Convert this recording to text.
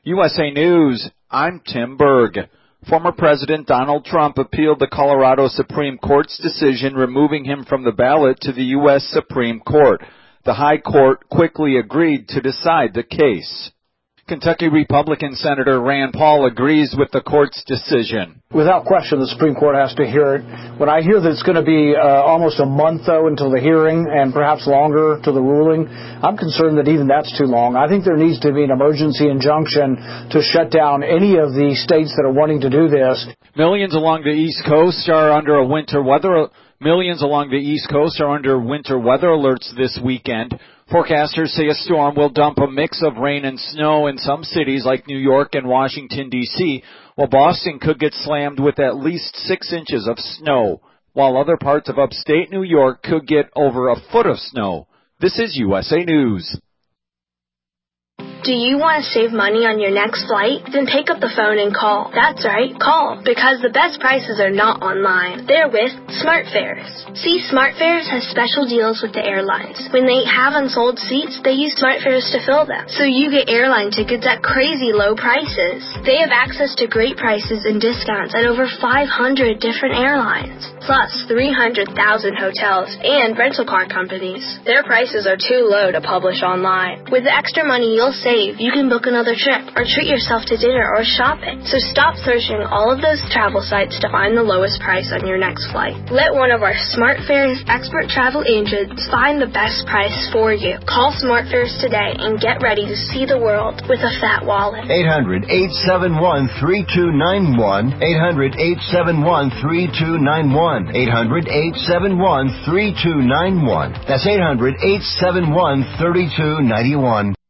USA News, I'm Tim Berg. Former President Donald Trump appealed the Colorado Supreme Court's decision removing him from the ballot to the U.S. Supreme Court. The High Court quickly agreed to decide the case. Kentucky Republican Senator Rand Paul agrees with the court's decision. Without question, the Supreme Court has to hear it. When I hear that it's going to be almost a month, though, until the hearing and perhaps longer to the ruling, I'm concerned that even that's too long. I think there needs to be an emergency injunction to shut down any of the states that are wanting to do this. Millions along the East Coast are under winter weather alerts this weekend. Forecasters say a storm will dump a mix of rain and snow in some cities like New York and Washington, D.C., while Boston could get slammed with at least 6 inches of snow, while other parts of upstate New York could get over a foot of snow. This is USA News. Do you want to save money on your next flight? Then pick up the phone and call. That's right, call. Because the best prices are not online. They're with SmartFares. See, SmartFares has special deals with the airlines. When they have unsold seats, they use SmartFares to fill them. So you get airline tickets at crazy low prices. They have access to great prices and discounts at over 500 different airlines. Plus 300,000 hotels and rental car companies. Their prices are too low to publish online. With the extra money you'll save, you can book another trip or treat yourself to dinner or shopping. So stop searching all of those travel sites to find the lowest price on your next flight. Let one of our SmartFares expert travel agents find the best price for you. Call SmartFares today and get ready to see the world with a fat wallet. 800-871-3291. 800-871-3291. 800-871-3291. That's 800-871-3291.